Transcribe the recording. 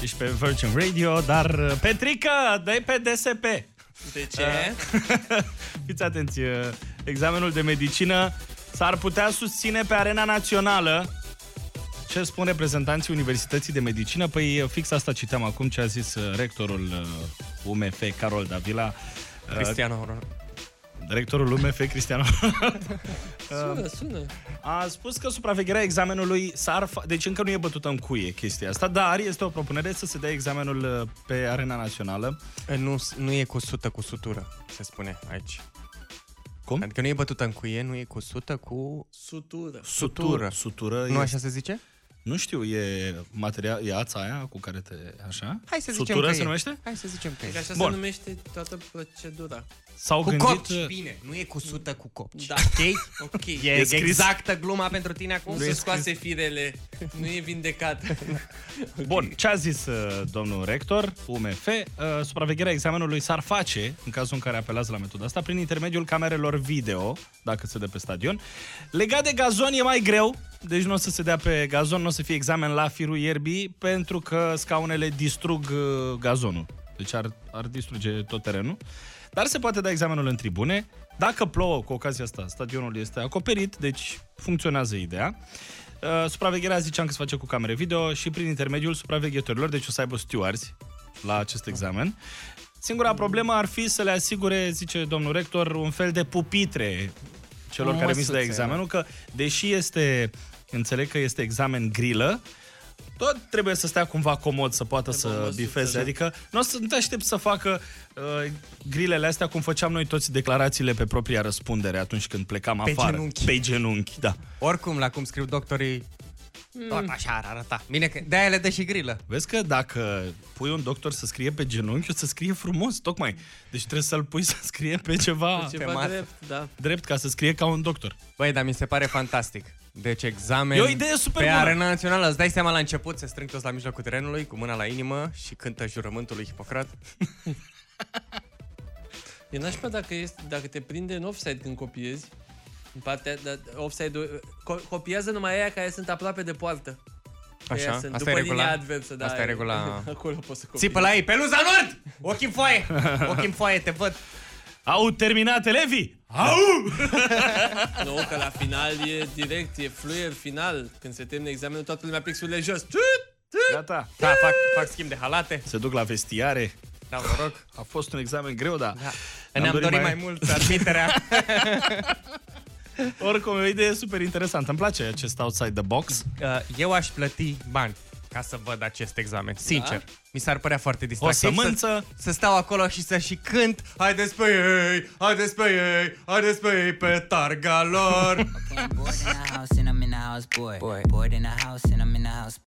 Ești pe Virgin Radio, dar Petrică, dă-i pe DSP. De ce? Fiți atenți, examenul de medicină s-ar putea susține pe arena națională. Ce spun reprezentanții Universității de Medicină? Păi fix asta citeam acum ce a zis rectorul UMF, Carol Davila. Cristiano Ronaldo. Directorul UMF, Cristiano Sună. a spus că supravegherea examenului deci încă nu e bătută în cuie chestia asta, dar este o propunere să se dea examenul pe arena națională. Nu e cu sută cu sutură, se spune aici. Cum? Adică nu e bătută în cuie, nu e cu sută cu... Sutură. Nu așa se zice? Nu știu, e material, e ața aia cu care te... Așa? Hai să zicem sutură că se e. numește? Hai să zicem că e. Că așa Bun. se numește toată procedura. S-au Cu gândit... copci, bine, nu e cu sută cu copci. Da. Ok? Ok. E scris? exactă gluma pentru tine acum? Nu se scoase firele, nu e vindecat. Bun, ce a zis domnul rector, UMF? Supravegherea examenului s-ar face, în cazul în care apelați la metoda asta, prin intermediul camerelor video, dacă se dă pe stadion. Legat de gazon e mai greu, deci nu o să se dea pe gazon, nu o să fie examen la firul ierbii, pentru că scaunele distrug gazonul. Deci ar distruge tot terenul. Dar se poate da examenul în tribune. Dacă plouă, cu ocazia asta, stadionul este acoperit, deci funcționează ideea. Supravegherea, ziceam că se face cu camere video și prin intermediul supraveghetorilor, deci o să aibă stewards la acest examen. Singura problemă ar fi să le asigure, zice domnul rector, un fel de pupitre celor care mis la examenul, că deși înțeleg că este examen grilă, tot trebuie să stea cumva comod să poată să bifeze. Adică nu te aștept să facă grilele astea cum făceam noi toți declarațiile pe propria răspundere atunci când plecam afară. Genunchi. Pe genunchi, da. Oricum, la cum scriu doctorii, tot așa ar arăta. Bine că de-aia le dă și grilă. Vezi că dacă pui un doctor să scrie pe genunchi, o să scrie frumos, tocmai. Deci trebuie să-l pui să scrie pe ceva drept, da. drept, ca să scrie ca un doctor. Băi, dar mi se pare fantastic. Deci examen E o idee super pe bună. arena națională. Îți dai seama la început, se strâng toți la mijlocul terenului, cu mâna la inimă și cântă jurământul lui Hipocrat. E nașpa dacă te prinde în offside când copiezi. În partea, offside copiază numai aia care sunt aproape de poartă. Așa, sunt asta după e regula. linia adversă, da. Asta e regula. Acolo poți să copiezi. Țipă la ei, Peluza Nord! Ochii în foaie! Ochii în foaie, te văd! Au terminat elevii? Au! Nu, că la final e direct, e fluier final. Când se termină examenul, toată lumea pixurile jos. Gata. Da, fac schimb de halate. Se duc la vestiare. Da, noroc. A fost un examen greu, dar Ne-am dorit mai mult admiterea. Oricum, e o idee super interesantă. Îmi place acest outside the box. Eu aș plăti bani ca să văd acest examen. Sincer. Mi s-ar părea foarte distractiv. O sămânță. Să stau acolo și să și cânt. Haideți pe ei, haideți pe ei, haideți pe ei pe targa lor. Bored in the house and I'm in the house, bored in the house and I'm in the house.